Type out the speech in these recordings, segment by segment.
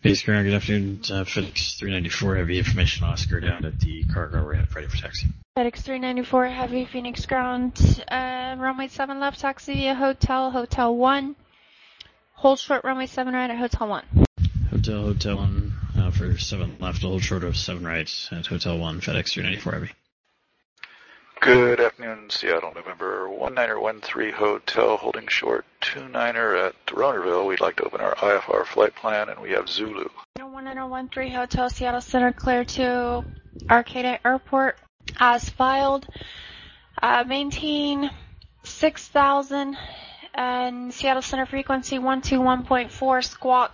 Base ground, good afternoon. FedEx 394 Heavy Information Oscar down at the cargo ramp ready for taxi. FedEx 394 Heavy Phoenix ground, runway 7 left, taxi via Hotel 1. Hold short runway 7 right at Hotel 1. Hotel 1 for 7 left, hold short of 7 right at Hotel 1, FedEx 394 Heavy. Good afternoon, Seattle, November 1913 Hotel, holding short 29er at Ronerville. We'd like to open our IFR flight plan, and we have Zulu. 1913 Hotel, Seattle Center, clear to Arcata Airport as filed. Maintain 6,000 and Seattle Center frequency 121.4, squawk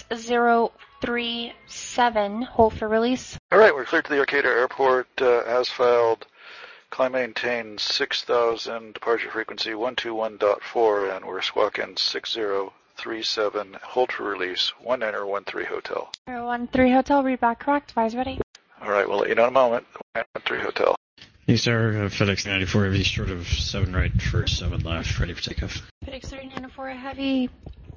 6037. Hold for release. All right, we're clear to the Arcata Airport as filed. Climb maintain 6,000, departure frequency 121.4, and we're squawking 6037. Hold for release, 1913 Hotel. 13 Hotel, read back correct. Advise ready. All right, we'll let you know in a moment. 1913 Hotel. Yes, sir. FedEx 394 Heavy, short of 7 right for 7 left, ready for takeoff. FedEx 394 Heavy,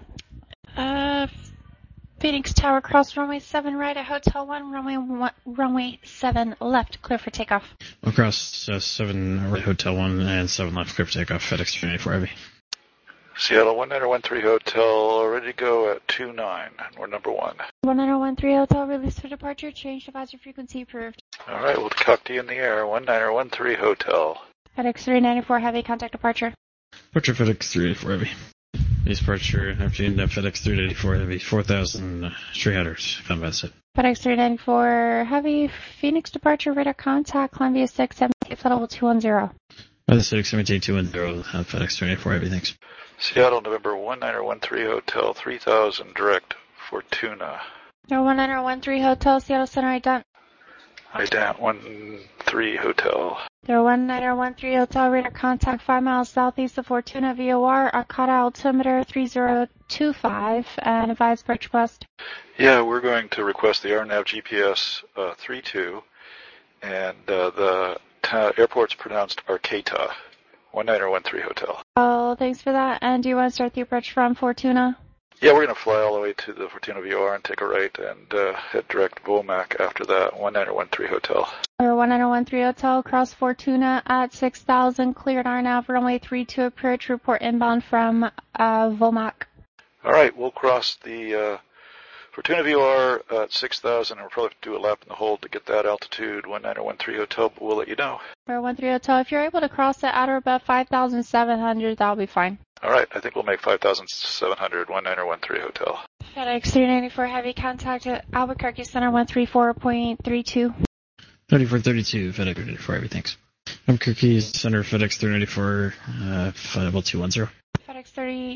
Phoenix Tower, cross runway 7 right at Hotel 1, runway 7 left, clear for takeoff. Across 7 right, Hotel 1, and 7 left, clear for takeoff, FedEx 394 Heavy. Seattle 1913 Hotel, ready to go at 29. We're number 1. 1913 Hotel, release for departure, change advisory frequency approved. All right, we'll talk to you in the air. 1913 Hotel. FedEx 394 Heavy, contact departure. Departure FedEx 394 Heavy. Base departure, afternoon, FedEx 394 Heavy, 4,300, combat set. FedEx 394 Heavy, Phoenix departure, radar contact, climb via 678, flight level 210. By the 67210, FedEx 394 Heavy, thanks. Seattle, November 1913 Hotel, 3000, direct, Fortuna. 1913 Hotel, Seattle Center, ident. Ident 13 Hotel. 1913 Hotel, radar contact 5 miles southeast of Fortuna, VOR, Arcata altimeter 3025, and advise approach request. Yeah, we're going to request the RNAV GPS 32, and the airport's pronounced Arcata. 1913 Hotel. Oh, thanks for that. And do you want to start the approach from Fortuna? Yeah, we're going to fly all the way to the Fortuna VOR and take a right and head direct Vomac after that. 1913 Hotel. 1913 Hotel, cross Fortuna at 6,000, cleared RNAV, runway 32 approach, report inbound from Vomac. All right, we'll cross the Fortuna VOR at 6,000, and we'll probably have to do a lap in the hold to get that altitude. 1913 Hotel, but we'll let you know. 1913 Hotel, if you're able to cross it at or above 5,700, that'll be fine. All right, I think we'll make 5,700, 1913 Hotel. FedEx 394 Heavy, contact at Albuquerque Center 134.32. 3432, FedEx 394 Heavy, thanks. Albuquerque Center, FedEx 394, flight level 210. FedEx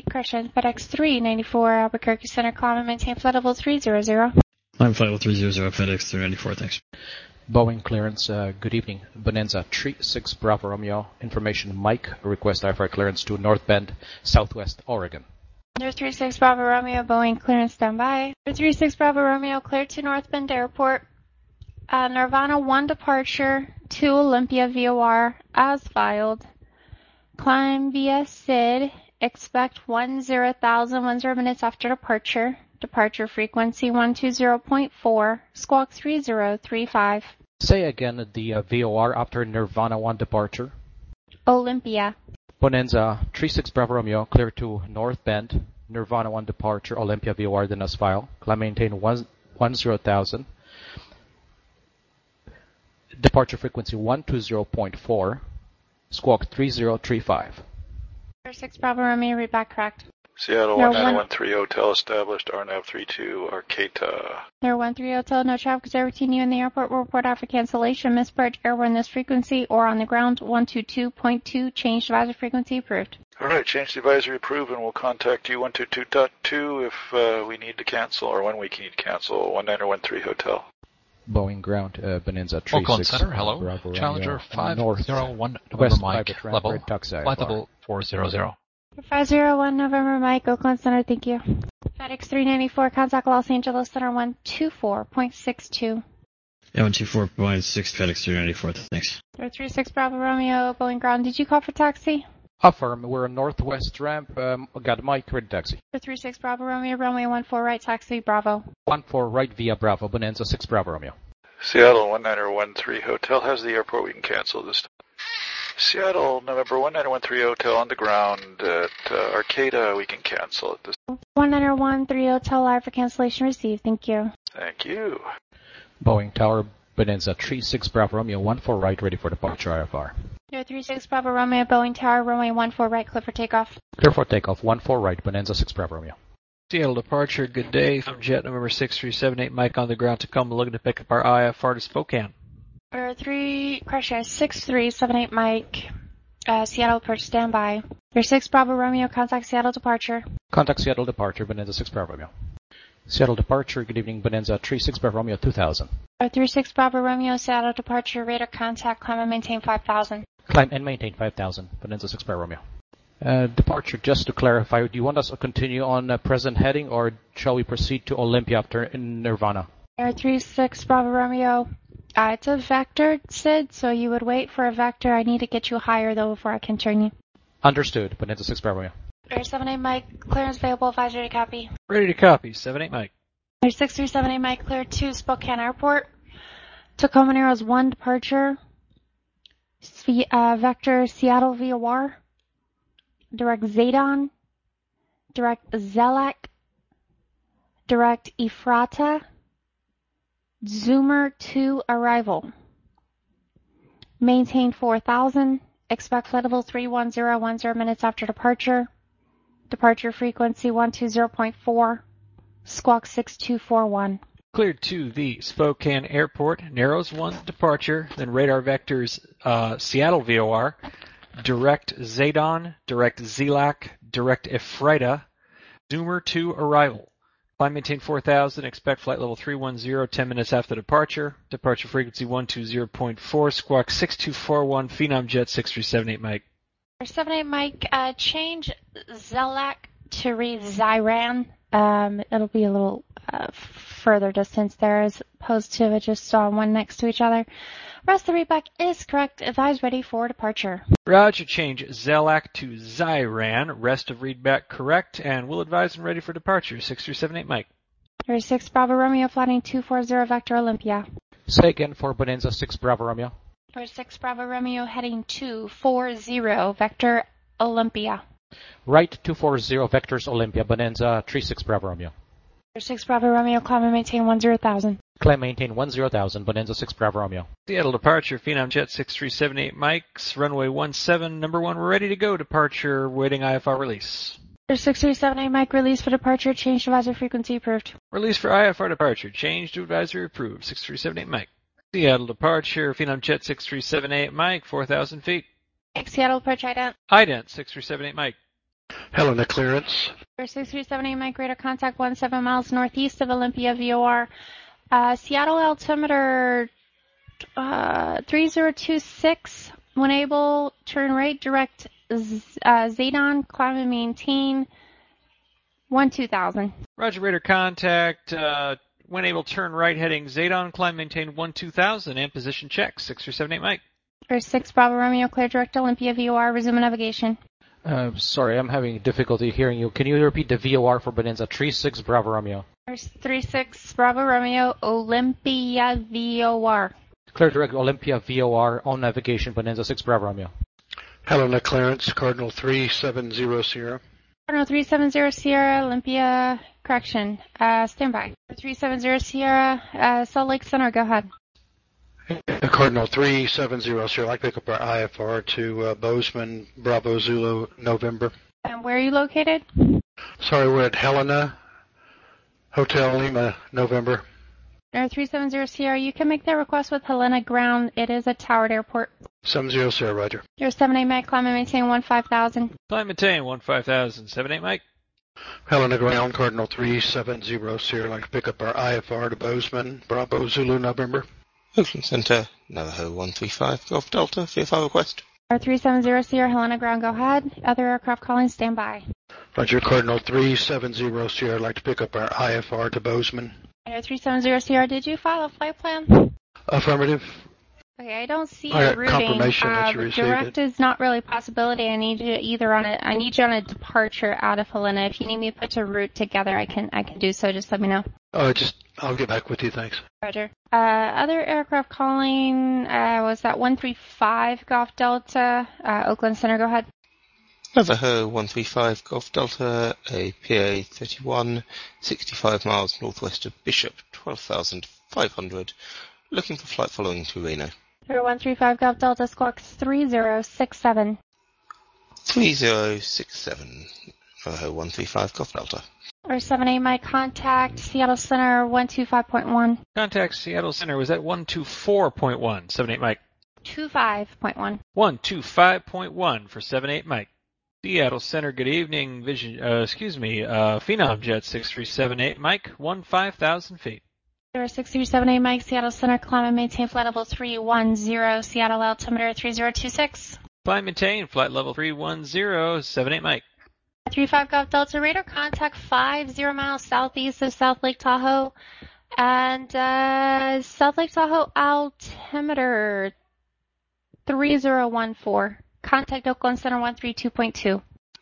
394 Albuquerque Center, climb and maintain flight level 300. Climb flight level 300, FedEx 394, thanks. Boeing clearance, good evening. Bonanza 36 Bravo Romeo, information Mike, request IFR clearance to North Bend, Southwest Oregon. 36 Bravo Romeo, Boeing clearance standby. 36 Bravo Romeo, cleared to North Bend Airport. Nirvana 1 departure to Olympia VOR as filed. Climb via SID, expect 10,000 minutes after departure. Departure frequency 120.4, squawk 3035. Say again the VOR after Nirvana 1 departure. Olympia. Bonanza 36 Bravo Romeo, clear to North Bend, Nirvana 1 departure, Olympia VOR, then as file. Climb maintain 10,000. Departure frequency 120.4, squawk 3035. 36 Bravo Romeo, read back correct. Seattle 1913 Hotel established, RNAV 32 Arcata. 1913 Hotel, no traffic is routine. You in the airport will report after cancellation. Misbridge airborne this frequency or on the ground 122.2. Changed advisory frequency approved. All right, change the advisory approved, and we'll contact you 122.2 if we need to cancel or when we need to cancel. 1913 Hotel. Boeing ground, Bonanza 36. Oakland Center, hello. Bravo, Challenger Romeo, 501 November West Mike, level, flight level 400. 501 November Mike, Oakland Center, thank you. FedEx 394, contact Los Angeles Center 124.62. Yeah, 124.6, FedEx 394, thanks. 36 Bravo Romeo, Boeing ground, did you call for taxi? Affirm. We're on northwest ramp. Got Mike, ready taxi. 36 Bravo Romeo, runway 14 right, taxi Bravo. 14 right via Bravo, Bonanza 6 Bravo Romeo. Seattle 1913 Hotel has the airport. We can cancel this time. Seattle November 1913 Hotel on the ground at Arcata. We can cancel at this time. 1913 Hotel live for cancellation received. Thank you. Thank you. Boeing Tower, Bonanza 36 Bravo Romeo, 14 right, ready for departure IFR. 36 Bravo Romeo, Boeing Tower, runway 14 right, clear for takeoff. Clear for takeoff, 14 right, Bonanza 6 Bravo Romeo. Seattle departure, good day. From Jet November 6378, Mike on the ground to come, looking to pick up our IFR to Spokane. 6378 Mike, Seattle approach standby. 36 Bravo Romeo, contact Seattle departure. Contact Seattle departure, Bonanza 6 Bravo Romeo. Seattle departure, good evening, Bonanza 36 Bravo Romeo 2000. 36 Bravo Romeo, Seattle departure, radar contact, climb and maintain 5000. Climb and maintain 5000, Bonanza 6 Bravo Romeo. Departure, just to clarify, do you want us to continue on present heading or shall we proceed to Olympia after in Nirvana? 36 Bravo Romeo, it's a vector, Sid, so you would wait for a vector. I need to get you higher though before I can turn you. Understood, Bonanza 6 Bravo Romeo. 78 Mike, clearance available, advisory to copy. Ready to copy, 78 Mike. 6378 Mike, clear to Spokane Airport. Tacoma Narrows 1 departure. Vector Seattle VOR. Direct Zedon. Direct Zelak. Direct Ephrata. Zoomer 2 arrival. Maintain 4000. Expect flight level 31010 minutes after departure. Departure frequency 120.4. Squawk 6241. Cleared to the Spokane Airport, Narrows 1 departure, then radar vectors Seattle VOR, direct Zedon, direct Zelak, direct Ephrata, Zoomer 2 arrival. Climb maintain 4000, expect flight level 310 10 minutes after departure. Departure frequency 120.4, squawk 6241, Phenom Jet 6378 Mike. 78 Mike, change Zelak to read Ziran. It'll be a little further distance there as opposed to just one next to each other. Rest of the readback is correct. Advise ready for departure. Roger, change Zelak to Ziran. Rest of readback correct, and we'll advise and ready for departure. 6378 Mike. 36 Bravo Romeo, flighting 240 Vector Olympia. Say again for Bonanza 6 Bravo Romeo. 36 Bravo Romeo, heading 240 Vector Olympia. Right 240 Vectors Olympia, Bonanza 36 Bravo Romeo. 36 Bravo Romeo, climb and maintain 10,000. Climb maintain 10,000, Bonanza 6 Bravo Romeo. Seattle departure, Phenom Jet 6378 Mike's, runway 17, number 1, we're ready to go. Departure, waiting IFR release. 6378 Mike, release for departure, change advisory frequency approved. Release for IFR departure, change to advisory approved. 6378 Mike. Seattle departure, Phenom Jet 6378 Mike, 4,000 feet. Seattle approach ident. Ident 6378 Mike. Helena clearance. 6378 Mike, radar contact 17 miles northeast of Olympia VOR. Seattle altimeter 3026. When able, turn right, direct Zedon, climb and maintain 12,000. Roger, radar contact. When able, turn right, heading Zedon, climb, maintain 12,000, and position check. 6378 Mike. 6 Bravo Romeo, clear direct Olympia VOR, resume navigation. Sorry, I'm having difficulty hearing you. Can you repeat the VOR for Bonanza 36 Bravo Romeo? 36 Bravo Romeo, Olympia VOR. Clear direct Olympia VOR on navigation, Bonanza 6 Bravo Romeo. Helena clearance, Cardinal 370 Sierra. Cardinal 370 Sierra, Olympia, correction, standby. 370 Sierra, Salt Lake Center, go ahead. Cardinal 370 Sierra, I'd like to pick up our IFR to Bozeman, Bravo Zulu, November. And where are you located? Sorry, we're at Helena, Hotel Lima, November. 370 Sierra, you can make that request with Helena Ground. It is a towered airport. 70 Sierra, Roger. 78 Mike, climb and maintain 15,000. Climb maintain 15,000. 78 Mike. Helena Ground, Cardinal 370 Sierra, I'd like to pick up our IFR to Bozeman, Bravo Zulu, November. Oakland Center, Navajo 135, Golf Delta, VFR request. 370 Sierra, Helena Ground, go ahead. Other aircraft calling, stand by. Roger, Cardinal 370 Sierra, I'd like to pick up our IFR to Bozeman. 370 Sierra, did you file a flight plan? Affirmative. Okay, I don't see I a got routing. confirmation that you received direct it. is not really a possibility. I need you on a departure out of Helena. If you need me to put a route together, I can do so. Just let me know. I'll get back with you, thanks. Roger. Other aircraft calling was that 135 Golf Delta, Oakland Center. Go ahead. Navajo 135 Golf Delta, a PA 31, 65 miles northwest of Bishop, 12,500, looking for flight following to Reno. 135 Golf Delta, squawk 3067. 3067, Navajo 135 Golf Delta. Or 78 Mike, contact Seattle Center 125.1. Contact Seattle Center was at 124.1. 78 Mike. 25.1. 125.1 for 78 Mike. Seattle Center, good evening. Phenom Jet 6378 Mike, 15,000 feet. 6378 Mike, Seattle Center, climb and maintain flight level 310, Seattle altimeter 3026. Climb maintain flight level 310, 78 Mike. 35 Golf Delta radar, contact 50 miles southeast of South Lake Tahoe, and South Lake Tahoe altimeter 3014. Contact Oakland Center 132.2.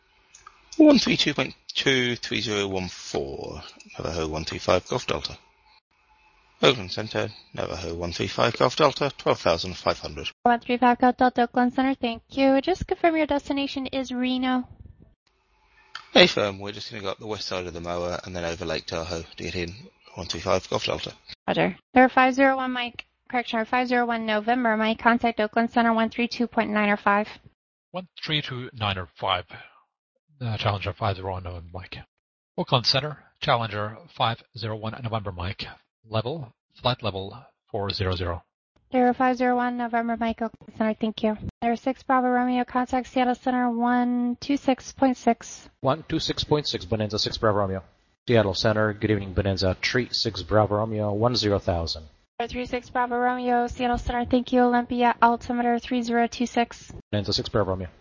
132.2, 3014, Navajo 135 Golf Delta. Oakland Center, Navajo 135 Golf Delta, 12,500. 135 Golf Delta, Oakland Center, thank you. Just confirm your destination is Reno. Hey firm, we're just going to go up the west side of the Moa and then over Lake Tahoe to get in 135 Golf Delta. Roger. There 501 Mike, correction, 501 November, Mike, contact Oakland Center 132.905. 132.905, Challenger 501 November Mike. Oakland Center, Challenger 501 November Mike, flight level 400. 0501 November Mike, Oakland Center, thank you. 6 Bravo Romeo, contact Seattle Center 126.6. 126.6, Bonanza 6 Bravo Romeo. Seattle Center, good evening, Bonanza 36 Bravo Romeo, 10,000. 36 Bravo Romeo, Seattle Center, thank you. Olympia, altimeter 3026. Bonanza 6 Bravo Romeo.